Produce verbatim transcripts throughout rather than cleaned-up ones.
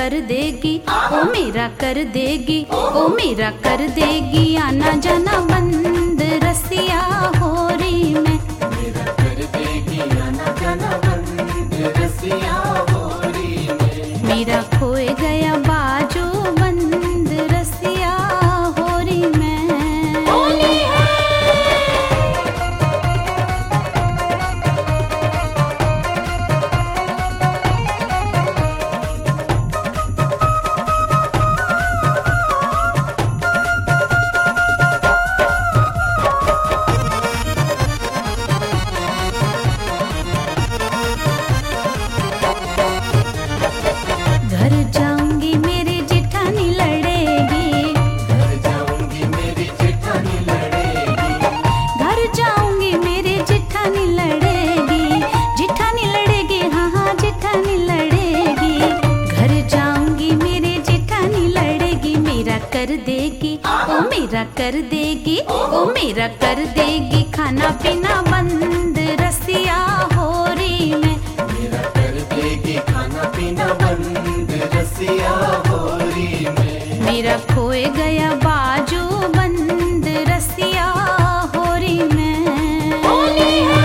कर देगी, ओ मेरा कर देगी, ओ मेरा कर देगी। आना जाना बंद रसिया होरी में, मेरा कर देगी आना जाना बंद रसिया होरी में। मेरा खोए गया बाजू बंद रसिया होरी में। होली है घर जाऊंगी मेरी जिठानी लड़ेगी, घर जाऊंगी मेरी जेठानी लड़ेगी। घर जाऊंगी मेरी जिठानी लड़ेगी, जिठानी लड़ेगी, हाँ हाँ जिठानी लड़ेगी। घर जाऊंगी मेरी जिठानी लड़ेगी, मेरा कर देगी, ओ मेरा कर देगी, ओ मेरा कर देगी। खाना पीना बंद रसिया होरी में, मेरा कर देगी खाना पीना बंद रसिया होरी में। मेरा खोए गया बाजू बंद रसिया होरी में। होली है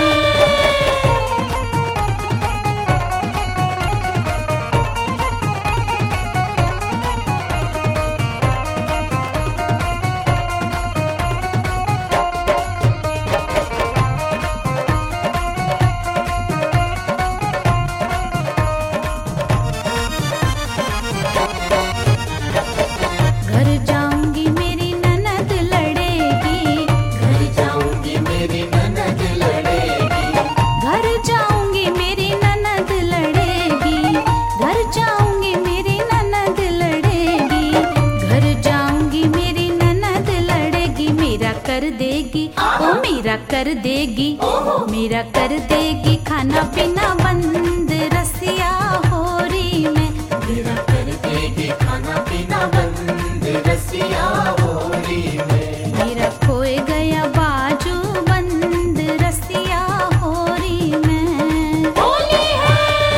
घर जाऊंगी मेरी ननद लड़ेगी, घर जाऊंगी मेरी ननद लड़ेगी। घर जाऊंगी मेरी ननद लड़ेगी, घर जाऊंगी मेरी ननद लड़ेगी। घर जाऊंगी मेरी ननद लड़ेगी, मेरा कर देगी, ओ मेरा कर देगी, मेरा कर देगी। खाना पीना बंद रसिया होरी में, मेरा कर देगी खाना पीना बंद रसिया होरी में। मेरा खोए गया बाजू बंद रसिया होरी में। होली है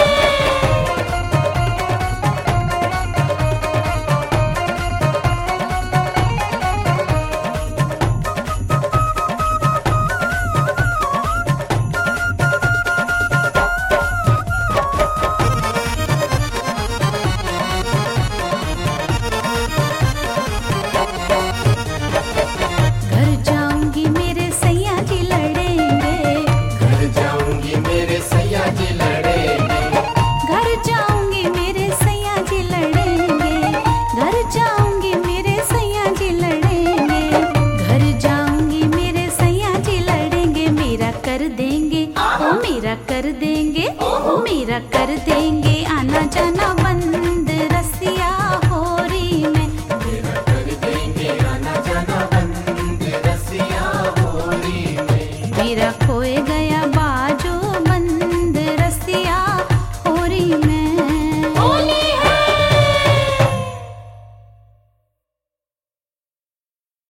घर जाऊंगी मेरे सैया जी लड़ेंगे, घर जाऊंगी मेरे सैया जी लड़ेंगे। घर जाऊंगी मेरे सैया जी लड़ेंगे, घर जाऊंगी मेरे सैया जी लड़ेंगे। घर जाऊंगी मेरे सैया जी लड़ेंगे, मेरा कर देंगे, ओ मेरा कर देंगे, ओ मेरा कर देंगे। आना